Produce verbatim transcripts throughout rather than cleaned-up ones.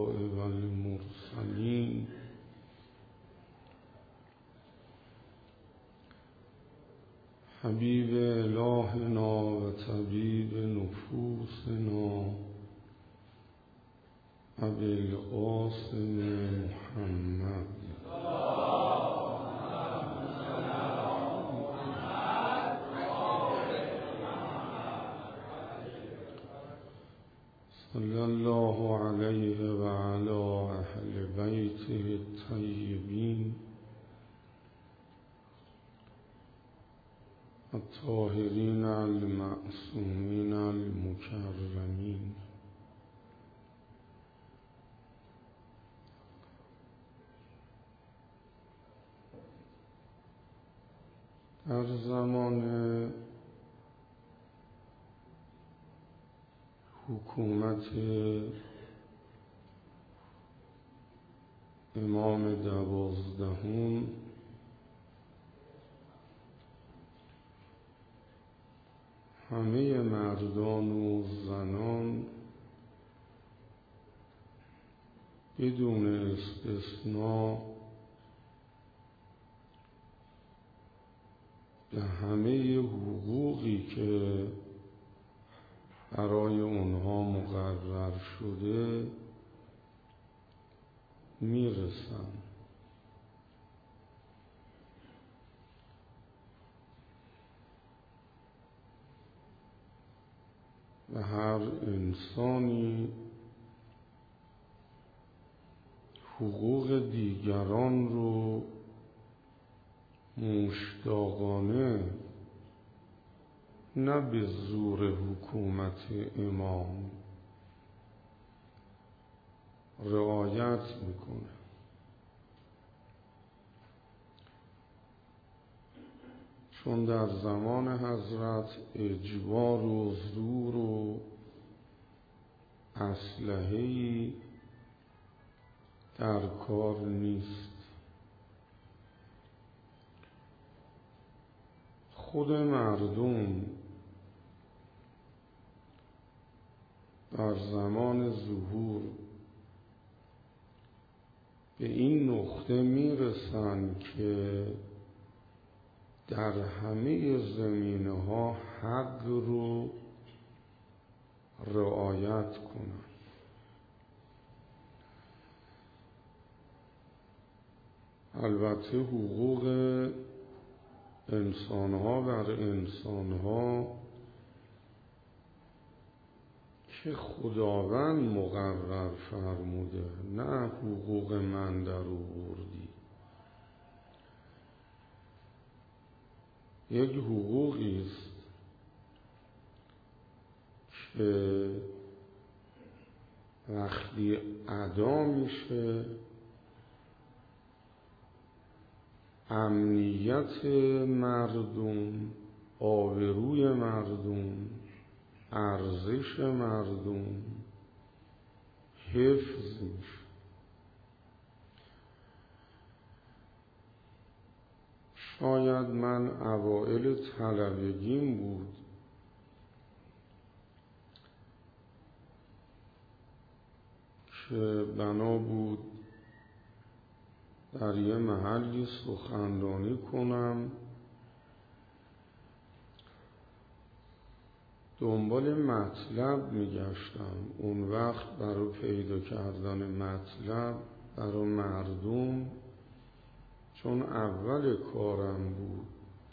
والمرسلين حبیب الهنا و طبیب نفوسنا ابی القاسم محمد صلی الله علیه و علی اهل بیته الطیبین الطاهرین المعصومین المکرمین. در زمان حکومت امام دوازدهم همه مردان و زنان بدون استثناء به همه حقوقی که برای اونها مقرر شده میرسن. و هر انسانی حقوق دیگران رو مشتاقانه نه به زور حکومت امام رعایت میکنه. چون در زمان حضرت اجبار و زور و اسلحه‌ای در کار نیست. خود مردم در زمان ظهور به این نقطه میرسن که در همه زمینه ها حق رو رعایت کنن. البته حقوق انسان ها بر انسان ها که خداوند مقرر فرموده، نه حقوق من در آوردی. یک حقوقی است که وقتی ادا میشه امنیت مردم، آبروی مردم، ارزش مردم حفظ میشه. شاید من اوائل طلبگیم بود که بنا بود در یه محلی سخنرانی کنم، دنبال مطلب میگشتم. اون وقت برای پیدا کردن مطلب برای مردم، چون اول کارم بود،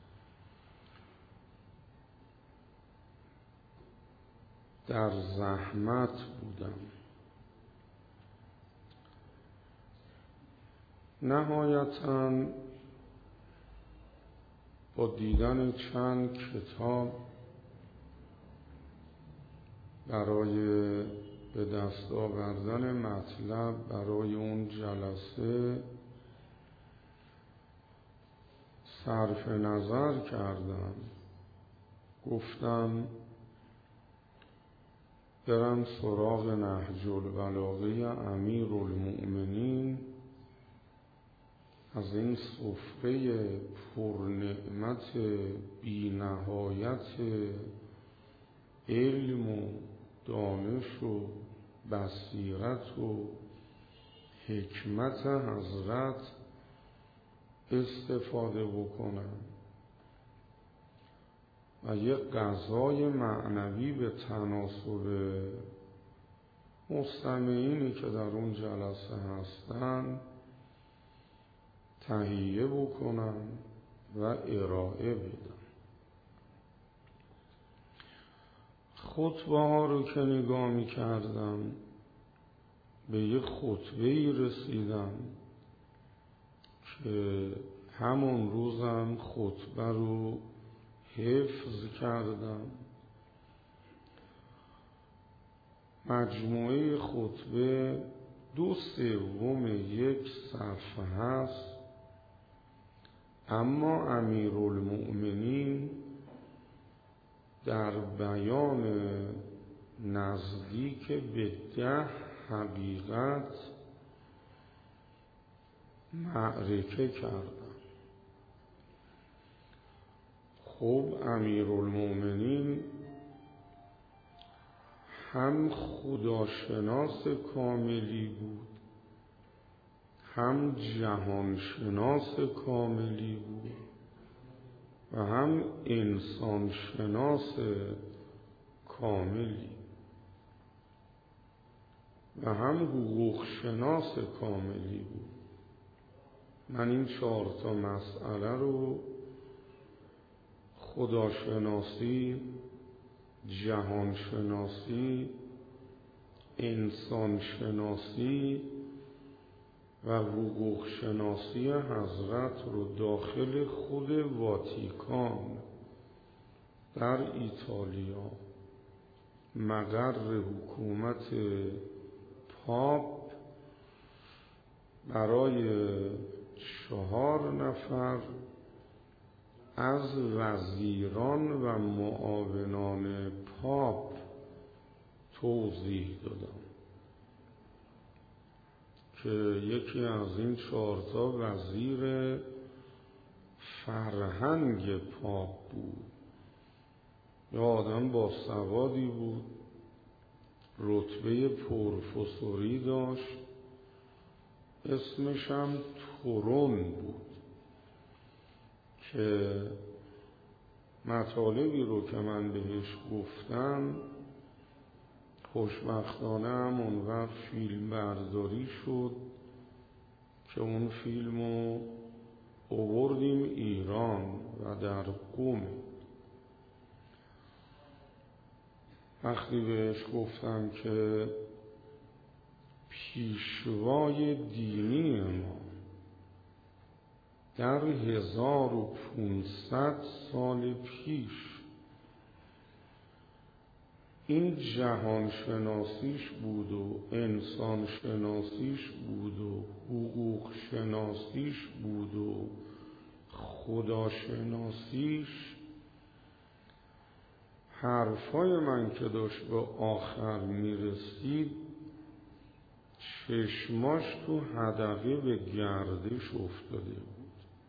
در زحمت بودم. نهایتاً با دیدن چند کتاب برای به دست آوردن مطلب برای اون جلسه صرف نظر کردم. گفتم برم سراغ نهج البلاغه امیرالمؤمنین، از این سفره پرنعمت بی نهایت علم و دانش و بصیرت و حکمت حضرت استفاده بکنم و یک غذای معنوی به تناسب مستمعینی که در اون جلسه هستن تهیه بکنم و ارائه بدم. خطبه ها رو که نگاه می کردم به یک خطبه‌ای رسیدم که همون روزم خطبه رو حفظ کردم. مجموعه خطبه دو سوم یک صفحه هست، اما امیرالمؤمنین در بیان نزدیک به ده حقیقت معرکه کردن. خب امیرالمؤمنین هم خداشناس کاملی بود، هم جهانشناس کاملی بود و هم انسانشناس کاملی و هم حقوق شناس کاملی بود. من این چهار تا مسئله رو خداشناسی، جهانشناسی، انسانشناسی و حقوق شناسی حضرت رو داخل خود واتیکان در ایتالیا مقر حکومت پاپ برای چهار نفر از وزیران و معاونان پاپ توضیح دادم که یکی از این چهارتا وزیر فرهنگ پاپ بود. یه آدم با سوادی بود، رتبه پروفسوری داشت، اسمش هم تورون بود که مطالبی رو که من بهش گفتم خوشبختانه هم اون وقت فیلم برداری شد که اون فیلم رو آوردیم ایران و در قم. وقتی بهش گفتم که پیشوای دینی ما در هزار و پونصد سال پیش این جهان شناسیش بود و انسان شناسیش بود و حقوق شناسیش بود و خدا شناسیش، حرفای من که داشت به آخر میرسید چشماش تو حدقه به گردش افتاده بود،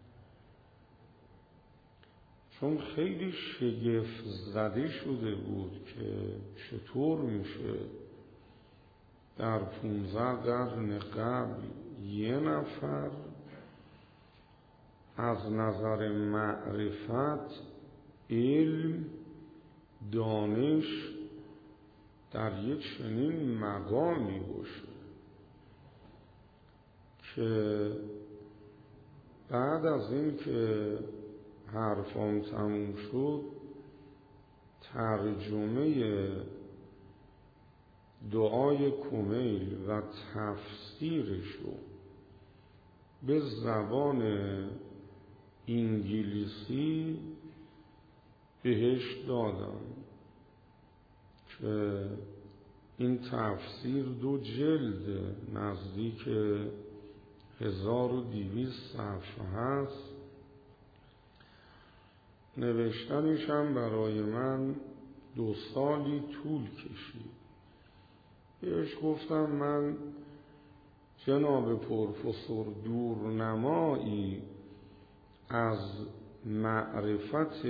چون خیلی شگفت زده شده بود که چطور میشه در پونزده قرن قبل یه نفر از نظر معرفت، علم، دانش در یک چنین مقامی باشه که بعد از این که حرفام تموم شد ترجمه دعای کمیل و تفسیرش رو به زبان انگلیسی بهش دادم که این تفسیر دو جلد نزدیک هزار و دویست صفحه هست. نوشتنش هم برای من دو سالی طول کشید. بهش گفتم من جناب پروفسور دورنمایی از معرفت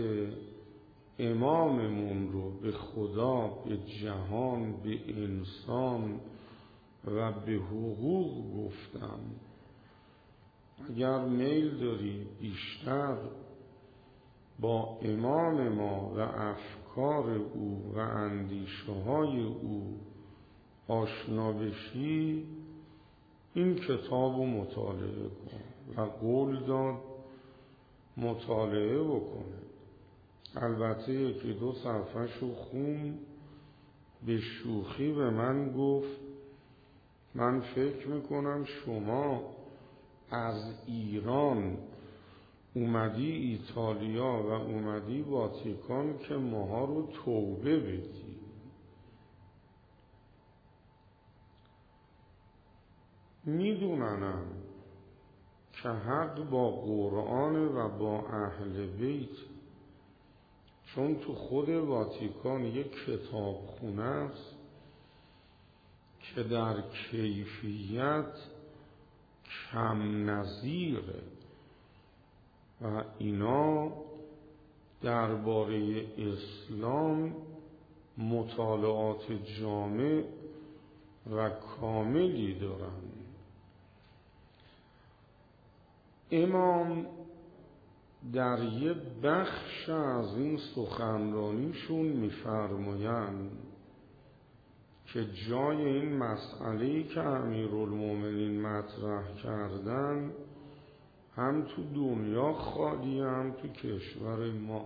اماممون رو به خدا، به جهان، به انسان و به حقوق گفتم. اگر میل داری بیشتر با امام ما و افکار او و اندیشه های او آشنا بشی، این کتاب رو مطالعه کن. و قول داد مطالعه بکنه. البته یکی دو صفحه‌ش رو خون، به شوخی به من گفت من فکر میکنم شما از ایران اومدی ایتالیا و اومدی واتیکان که ماها رو توبه بدی. میدوننم که حق با قرآن و با اهل بیت، چون تو خود واتیکان یک کتابخونه است که در کیفیت کم نظیره و اینا درباره اسلام مطالعات جامع و کاملی دارن. امام در یه بخش از این سخنرانیشون می‌فرمایند که جای این مسئله‌ای که امیرالمومنین مطرح کردن هم تو دنیا خالی هم تو کشور ما.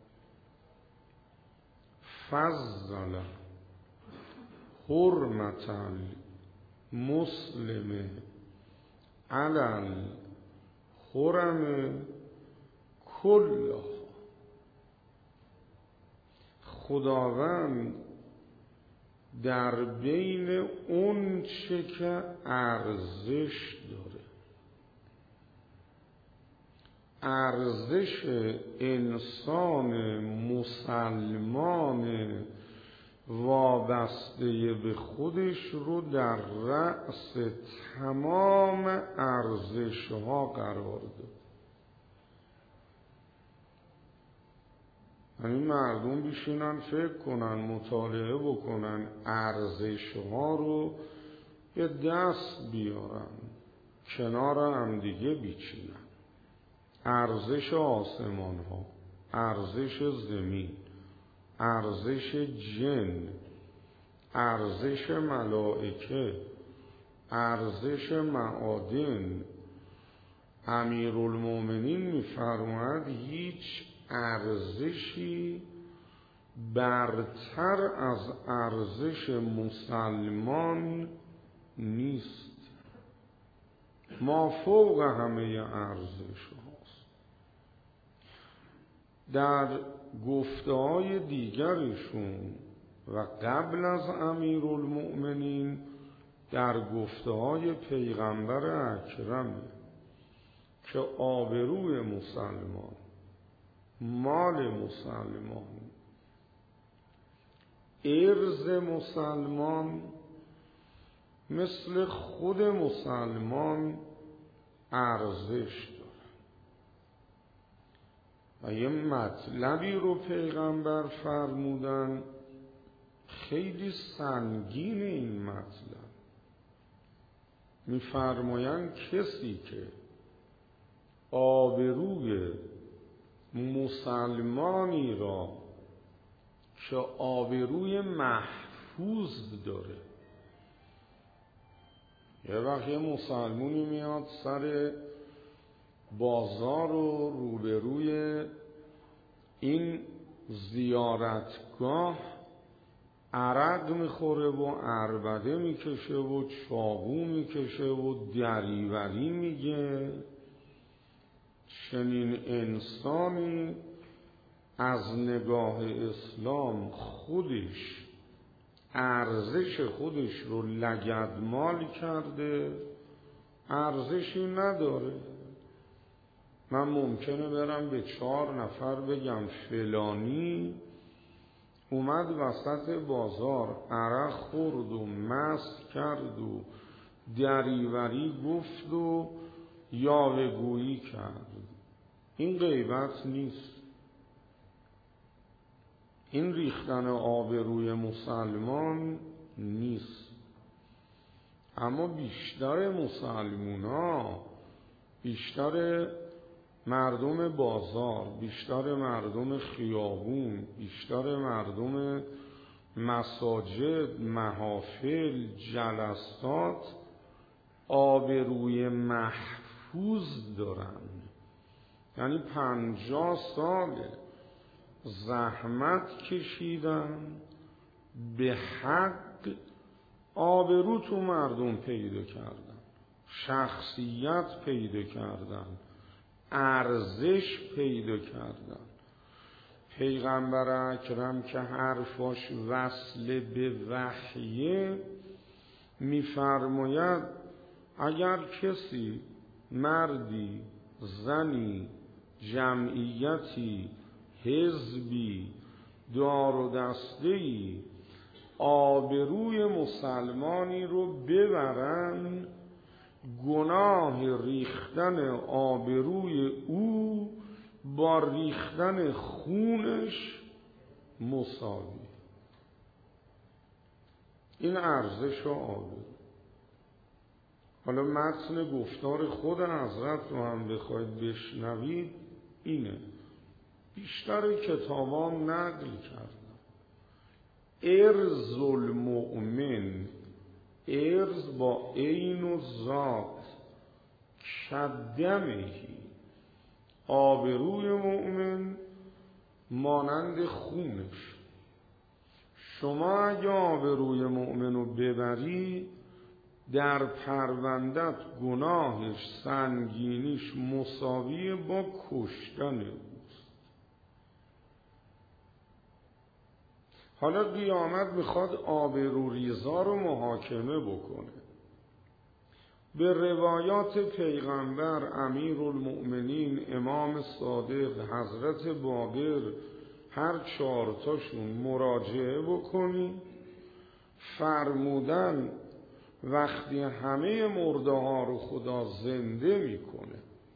فضل حرمت المسلم علی الحرم کلها. خداوند در بین اون چه که ارزش داره، ارزش انسان مسلمان وابسته به خودش رو در رأس تمام ارزش ها قرار داد. یعنی مردم بشینن فکر کنن، مطالعه بکنن، ارزش ها رو به دست بیارن، کنار هم دیگه بیچینن. ارزش آسمان ها، ارزش زمین، ارزش جن، ارزش ملائکه، ارزش معادن. امیرالمومنین می‌فرماید هیچ ارزشی برتر از ارزش مسلمان نیست، مافوق همه ارزش هاست. در گفته‌های دیگرشون و قبل از امیرالمومنین در گفته‌های پیغمبر اکرم که آبروی مسلمان، مال مسلمان، ارز مسلمان مثل خود مسلمان ارزش داره. و یه مطلبی رو پیغمبر فرمودن خیلی سنگین. این مطلب می‌فرمایند کسی که آبروی مسلمانی را که آبروی محفوظ داره، یه وقت یه مسلمونی میاد سر بازار و روبروی این زیارتگاه عرق میخوره و عربده میکشه و چاقو میکشه و دریوری میگه، چنین انسانی از نگاه اسلام خودش ارزش خودش رو لگدمال کرده، ارزشی نداره. من ممکنه برم به چهار نفر بگم فلانی اومد وسط بازار عرق خورد و مست کرد و دریوری گفت و یاوه‌گویی کرد. این غیبت نیست. این ریختن آبروی مسلمان نیست. اما بیشتر مسلمونا، بیشتر مردم بازار، بیشتر مردم خیابون، بیشتر مردم مساجد، محافل، جلسات آبروی محفوظ دارن. یعنی پنجاه سال زحمت کشیدن، به حق آبرو تو مردم پیدا کردن، شخصیت پیدا کردن، ارزش پیدا کردن. پیغمبر اکرم که حرفاش وصل به وحیه میفرماید اگر کسی، مردی، زنی، جمعیتی، حزبی، دار و دسته‌ای آبروی مسلمانی رو ببرن، گناه ریختن آبروی او با ریختن خونش مساوی. این ارزش آبرو. حالا متن گفتار خود حضرت رو هم بخواید بشنوید اینه. بیشتر کتابان نقل کردن ارز المؤمن، ارز با عین و ذات، کدمهی، آبروی مؤمن مانند خونش. شما اگه آبروی مؤمن رو ببری، در پروندت گناهش، سنگینیش مساوی با کشتن اوست. حالا قیامت میخواد آبروریزا رو محاکمه بکنه. به روایات پیغمبر امیرالمؤمنین امام صادق حضرت باقر هر چهارتاشون مراجعه بکنی. فرمودن وقتی همه مرده ها رو خدا زنده میکنه،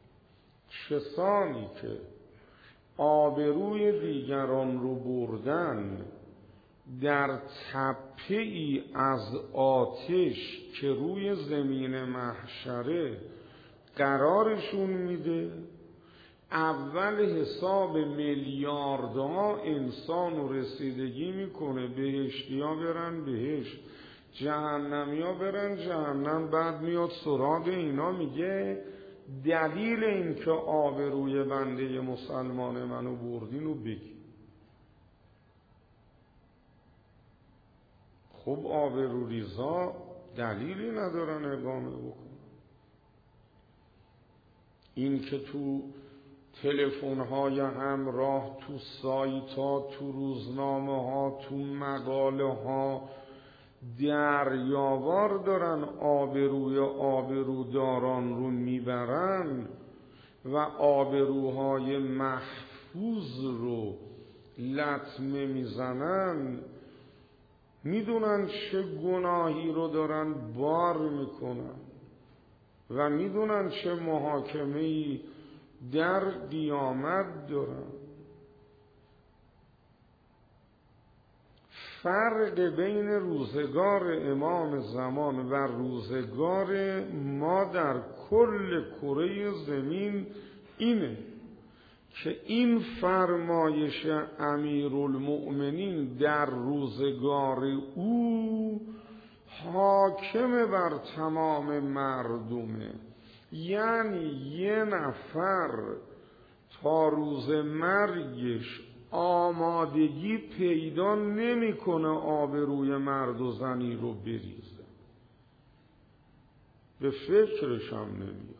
کسانی که آبروی دیگران رو بردن در تپه ای از آتش که روی زمین محشره قرارشون میده، اول حساب میلیاردها انسان رو رسیدگی میکنه، بهشتی ها برن بهشت، جهنمی ها برن جهنم. بعد میاد سراغ اینا میگه دلیل این که آبروی بنده مسلمان منو بردین رو بگی. خب آبروریزا دلیلی ندارن اقامه بکن. این که تو تلفن های همراه، تو سایت ها، تو روزنامه ها، تو مقاله ها دریاوار دارن آبروی آبروداران رو میبرن و آبروهای محفوظ رو لطمه میزنن، میدونن چه گناهی رو دارن بار میکنن و میدونن چه محاکمه‌ای در قیامت دارن. فرق بین روزگار امام زمان و روزگار ما در کل کره زمین اینه که این فرمایش امیرالمؤمنین در روزگار او حاکم بر تمام مردمه. یعنی یه نفر تا روز مرگش آمادگی پیدا نمیکنه آبروی مرد و زنی رو بریزه، به فکرش هم نمیاد.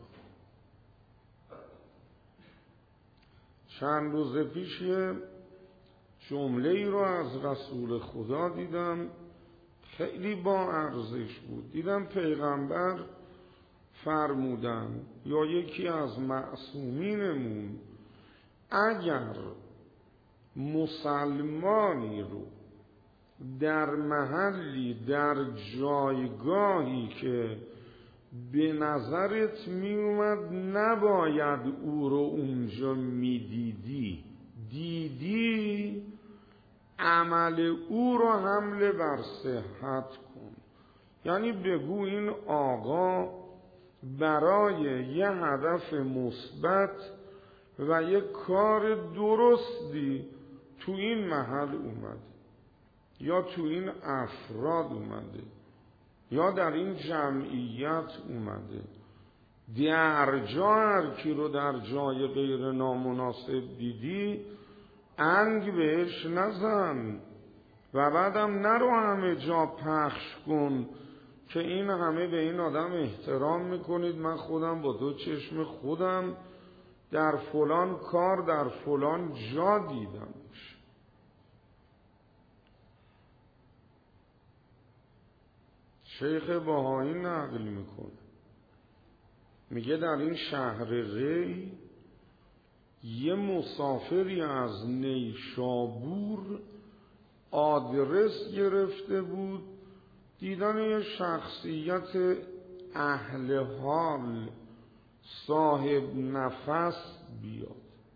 چند روز پیش یه جمله ای رو از رسول خدا دیدم، خیلی با ارزش بود. دیدم پیغمبر فرمودن یا یکی از معصومینمون اگر مسلمانی رو در محلی، در جایگاهی که به نظرت می اومد نباید او رو اونجا می دیدی دیدی، عمل او رو حمله بر صحت کن. یعنی بگو این آقا برای یه هدف مثبت و یه کار درستی تو این محل اومده، یا تو این افراد اومده، یا در این جمعیت اومده. در جا هر کی رو در جای غیر نامناسب دیدی انگ بهش نزن و بعدم نرو همه جا پخش کن که این همه به این آدم احترام میکنید، من خودم با دو چشم خودم در فلان کار در فلان جا دیدمش. شیخ بهایی نقل میکنه، میگه در این شهر ری یه مسافری از نیشابور آدرس گرفته بود دیدن یه شخصیت اهل حال صاحب نفس بیاد.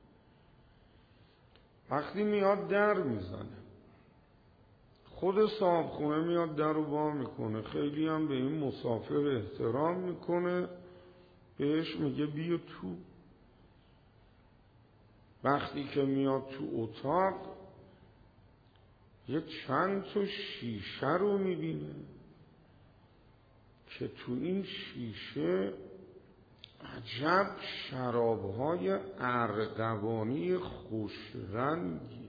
وقتی میاد در میزنه، خود صاحب خونه میاد در رو وا میکنه، خیلی هم به این مسافر احترام میکنه، بهش میگه بیا تو. وقتی که میاد تو اتاق یه چند تا شیشه رو میبینه که تو این شیشه عجب شرابهای ارغوانی خوشرنگی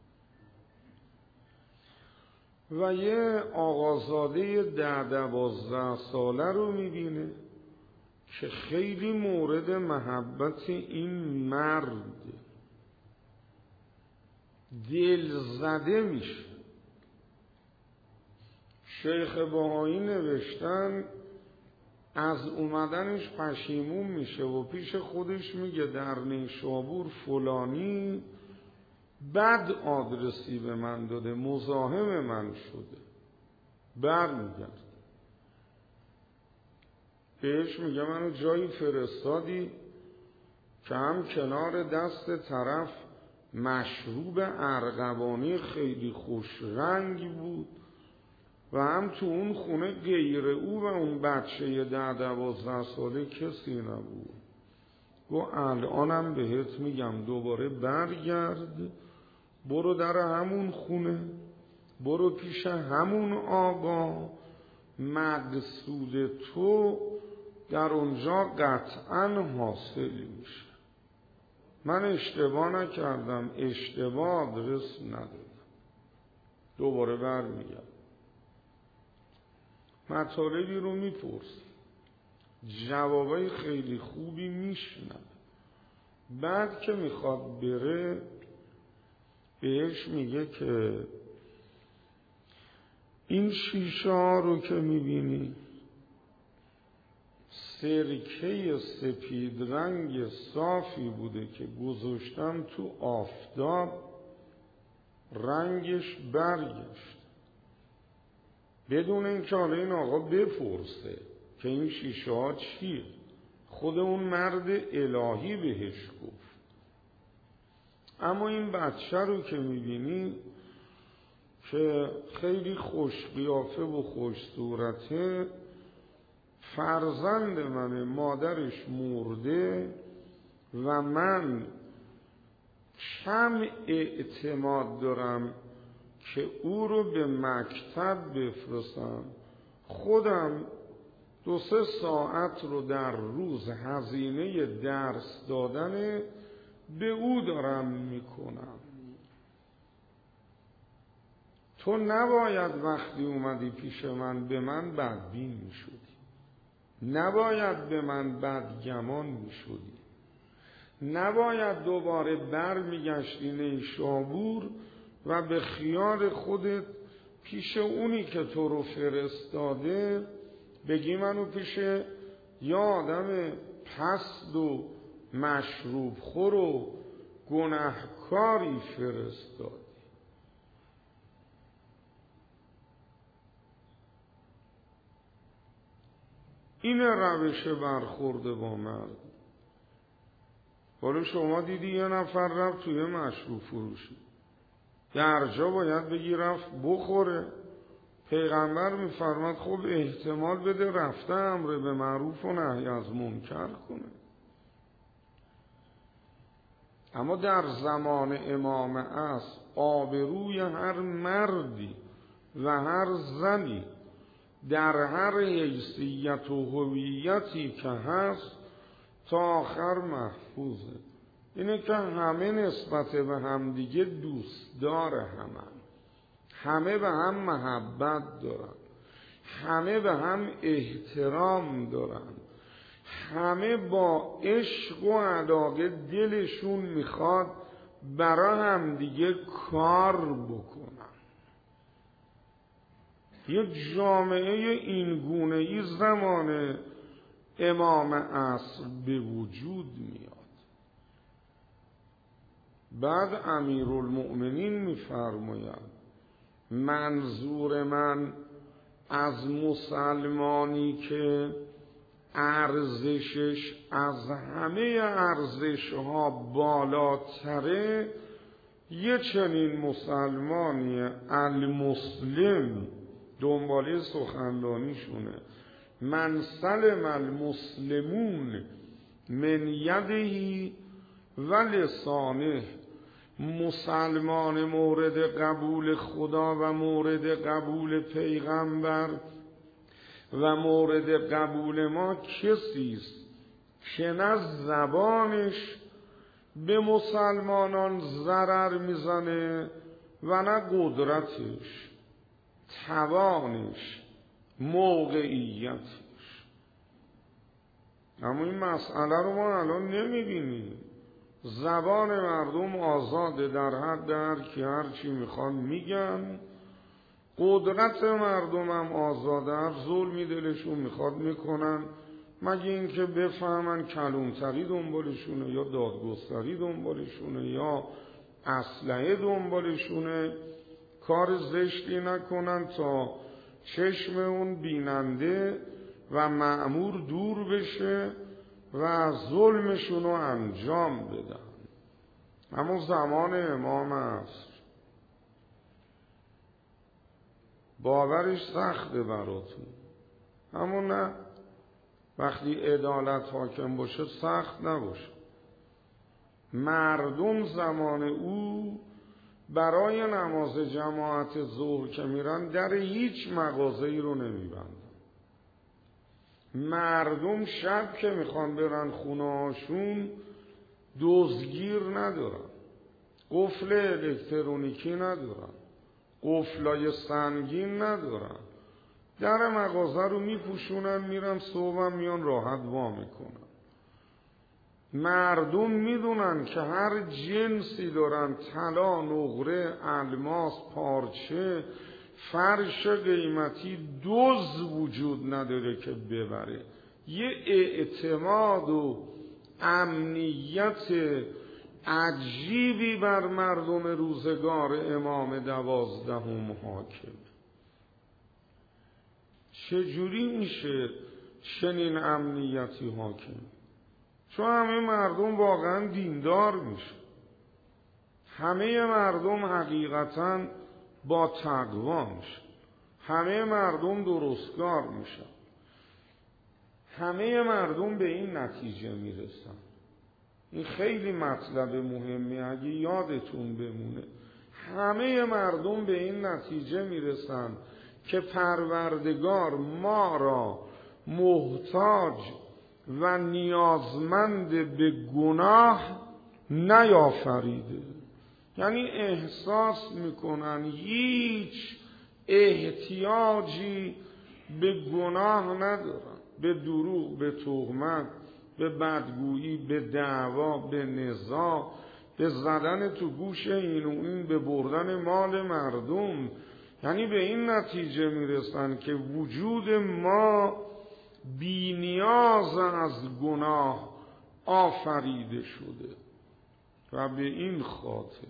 و یه آقازاده ده دوازده ساله رو میبینه که خیلی مورد محبت این مرد دل زده میشه. شیخ بهایی نوشتن از اومدنش پشیمون میشه و پیش خودش میگه در نیشابور فلانی بد آدرسی به من داده، مزاحم من شده. بر میگرد بهش میگه منو جایی فرستادی که هم کنار دست طرف مشروب ارغوانی خیلی خوش رنگی بود و هم تو اون خونه غیر او و اون بچه ده دوازده ساله کسی نبود. گو الانم بهت میگم دوباره برگرد، برو در همون خونه، برو پیش همون آقا، مقصود تو در اونجا قطعا حاصل میشه. من اشتباه نکردم، اشتباه آدرس ندادم. دوباره برمیگرد، مطالبی رو میپرس، جوابای خیلی خوبی میشنم. بعد که میخواد بره بهش میگه که این شیشه ها رو که میبینی سرکه سپید رنگ صافی بوده که گذاشتم تو آفتاب، رنگش برگشت. بدون اینکه حالا این آقا بپرسه که این شیشه ها چیه، خود اون مرد الهی بهش گفت. اما این بچه رو که میبینی که خیلی خوش قیافه و خوش صورته، فرزند منه، مادرش مرده و من کم اعتماد دارم که او رو به مکتب بفرستم. خودم دو سه ساعت رو در روز هزینه درس دادن به او دارم میکنم. تو نباید وقتی اومدی پیش من به من بدبین میشدی، نباید به من بدگمان میشدی، نباید دوباره بر میگشتی نیشابور و به خیال خودت پیش اونی که تو رو فرستاده بگی منو پیش یا آدم پست و مشروب خور و گناهکاری فرستاد. این روش برخورد با مرد. حالا شما دیدی یه نفر رفت توی مشروب فروشی، در جا باید بگی رفت بخوره، پیغمبر میفرماد خب احتمال بده رفته امر به معروف و نهی از منکر کنه. اما در زمان امام عصر آبروی هر مردی و هر زنی در هر حیثیت و هویتی که هست تا آخر محفوظه. اینه که همه نسبت به همدیگه دوستدار همن، همه به هم محبت دارن، همه به هم احترام دارن، همه با عشق و علاقه دلشون میخواد برای همدیگه کار بکنن. یه جامعه این گونه ای زمان امام عصر به وجود میاد. بعد امیرالمؤمنین میفرماید منظور من از مسلمانی که ارزشش از همه ارزشها بالاتره، یه چنین مسلمانی المسلم، دنباله سخنرانیشونه، من سلم المسلمون من یدهی و لسانه، مسلمان مورد قبول خدا و مورد قبول پیغمبر و مورد قبول ما کسیست که نه زبانش به مسلمانان ضرر میزنه و نه قدرتش، توانش، موقعیتش. اما این مسئله رو ما الان نمیبینیم. زبان مردم آزاده، در حد هر کی هر چی میخوان میگن. قدرت مردم هم آزاده، هر ظلمی دلشون میخواد میکنن، مگه اینکه بفهمن کلانتری دنبالشونه یا دادگستری دنبالشونه یا اسلحه دنبالشونه. کار زشتی نکنن تا چشم اون بیننده و مأمور دور بشه و ظلمشون رو انجام بدن. اما زمان امام عصر باورش سخته براتون، اما نه، وقتی عدالت حاکم باشه سخت نباشه. مردم زمان او برای نماز جماعت ظهر که میرن در هیچ مغازه‌ای رو نمیبندن. مردم شب که میخوان برن خونه‌هاشون دزدگیر ندارن، قفل الکترونیکی ندارن، قفلای سنگین ندارن، در مغازه رو میپوشونن میرن، صبح میان راحت وا میکنن. مردم میدونن که هر جنسی دارن، طلا، نقره، الماس، پارچه، فرش قیمتی، دزد وجود نداره که ببره. یه اعتماد و امنیت عجیبی بر مردم روزگار امام دوازدهم حاکم. چجوری میشه چنین امنیتی حاکم؟ چون همه مردم واقعا دیندار میشه، همه مردم حقیقتا با تقوا میشه، همه مردم درستکار میشن، همه مردم به این نتیجه میرسن. این خیلی مطلب مهمی، اگه یادتون بمونه. همه مردم به این نتیجه میرسن که پروردگار ما را محتاج و نیازمند به گناه نیافریده. یعنی احساس میکنن هیچ احتیاجی به گناه ندارن، به دروغ، به تهمت، به بدگویی، به دعوا، به نزاع، به زدن تو گوش این و این، به بردن مال مردم. یعنی به این نتیجه میرسن که وجود ما بی نیاز از گناه آفریده شده و به این خاطر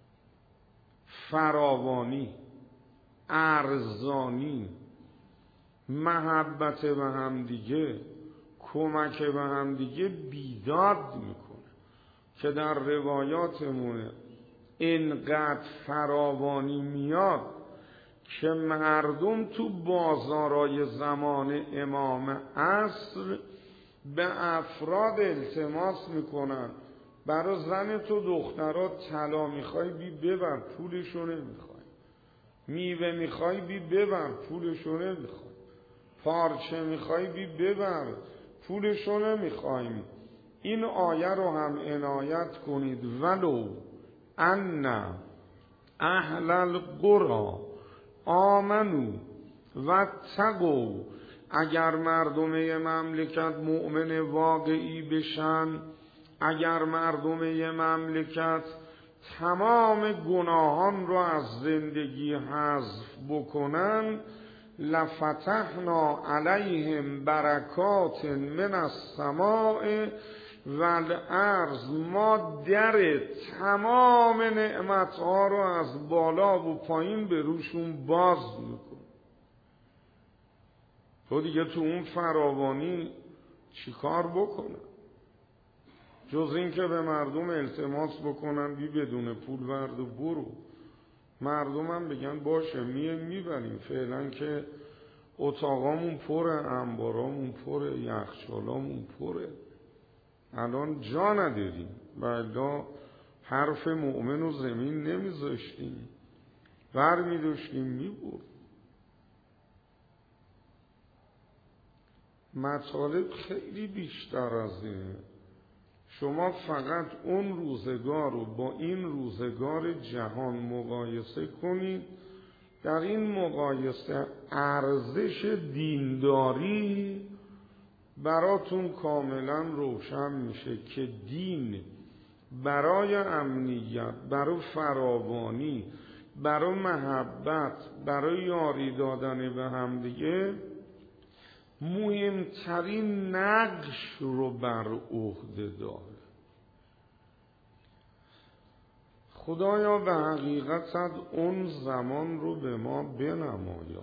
فراوانی، ارزانی، محبت به همدیگه، کمک به همدیگه بیداد میکنه که در روایاتمونه اینقدر فراوانی میاد که مردم تو بازارای زمان امام عصر به افراد التماس میکنن برای زن تو دخترات طلا میخوای بی ببر پولشو نمیخوای، میوه میخوای بی ببر پولشو نمیخوای، پارچه میخوای بی ببر پولشو نمیخوایم. این آیه رو هم عنایت کنید. ولو ان اهل القرى آمنو و تقوا، اگر مردم مملکت مؤمن واقعی بشن، اگر مردم مملکت تمام گناهان رو از زندگی حذف بکنن، لفتحنا علیهم برکات من السماء والارض، ما در تمام نعمتها رو از بالا و پایین به روشون باز میکنیم. تو دیگه تو اون فراوانی چی کار بکنن جز این که به مردم التماس بکنن بی بدون پول ورد و برو. مردم هم بگن باشه میه میبریم، فعلا که اتاقامون پره، انبارامون پره، یخچالامون پره، الان جا نداریم، بلا حرف مؤمن و زمین نمیذاشتیم، بر میداشتیم میبرد. مطالب خیلی بیشتر از اینه. شما فقط اون روزگار رو با این روزگار جهان مقایسه کنید. در این مقایسه ارزش دینداری براتون کاملا روشن میشه که دین برای امنیت، برای فراوانی، برای محبت، برای یاری دادن به همدیگه مهمترین نقش رو بر عهده داره. خدایا به حقیقت اون زمان رو به ما بنمایا،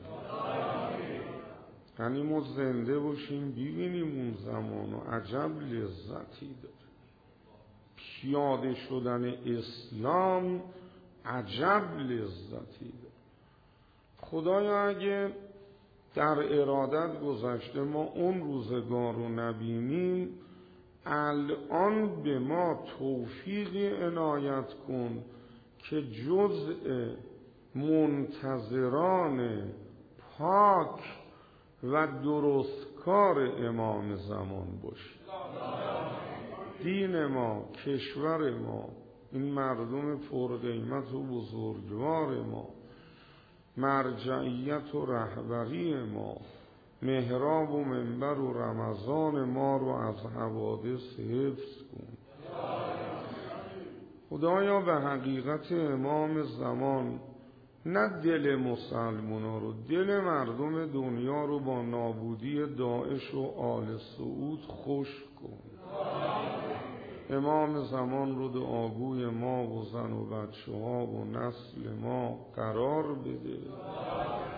یعنی ما زنده باشیم ببینیم اون زمان و عجب لذتی داره. پیاده شدن اسلام عجب لذتی داره. خدایا اگه در ارادت گذشته ما اون روزگار رو نبینیم، الان به ما توفیقی عنایت کن که جزء منتظران پاک و درستکار امام زمان باشیم. دین ما، کشور ما، این مردم پرقیمت و بزرگوار ما، مرجعیت و رهبری ما، محراب و منبر و رمضان ما رو از حوادث حفظ کن. خدایا به حقیقت امام زمان نه دل مسلمونا رو، دل مردم دنیا رو با نابودی داعش و آل سعود خوش کن. امام زمان رو دعاگوی ما و زن و بچه ها و نسل ما قرار بده.